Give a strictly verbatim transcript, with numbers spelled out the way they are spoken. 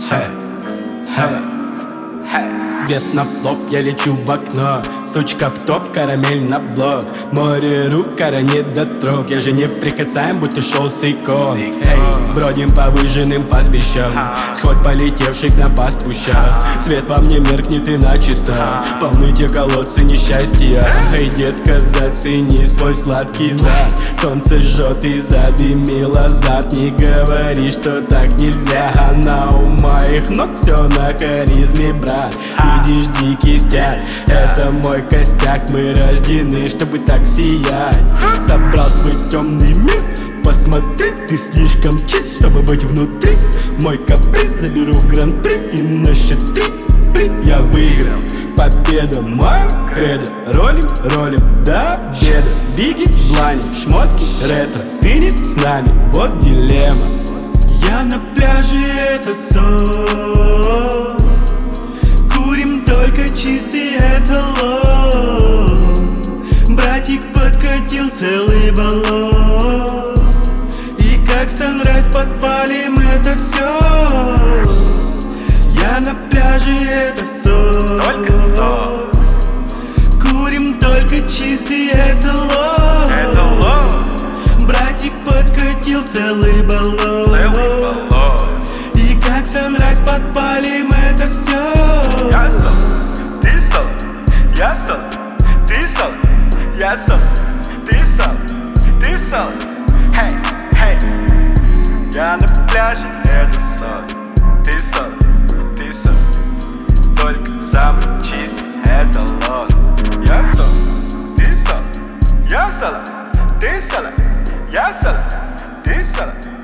Hey, hey. Свет на флоп, я лечу в окно. Сучка в топ, карамель на блок. Море рук, кара не дотрог. Я же не прикасаем, будто шел с икон. Эй, бродим по выжженным пастбищам. Сход полетевших на паству ща. Свет во мне меркнет и начисто. Полны те колодцы несчастья. Эй, детка, зацени свой сладкий зад. Солнце жжет и задымило зад. Не говори, что так нельзя. Она у моих ног, все на харизме, брат. Видишь, дикий стяг, это мой костяк. Мы рождены, чтобы так сиять. Собрал свой темный мир. Посмотри, ты слишком чист, чтобы быть внутри. Мой каприз заберу в гран-при. И на счет три, три я выиграл. Победа моя кредо. Ролим, ролим до обеда. Биги, блани, шмотки, ретро. Ты не с нами, вот дилемма. Я на пляже, это сон. Курим только чистый эталон. Братик подкатил целый баллон. И как санрайз подпалим это все. Я на пляже, это сон. Только сон. Курим только чистый эталон. Эталон. Братик подкатил целый баллон. Целый баллон. И как санрайз подпалим это все. Я сол, ты сол, я сол, ты сол, я сол, ты сол, ты сол. Хей, хей. Я на пляже, это сон. Ты сол, ты сол. Только самый чистый эталон. Я сол, ты сол, я сол, ты сол, я сол, ты сол.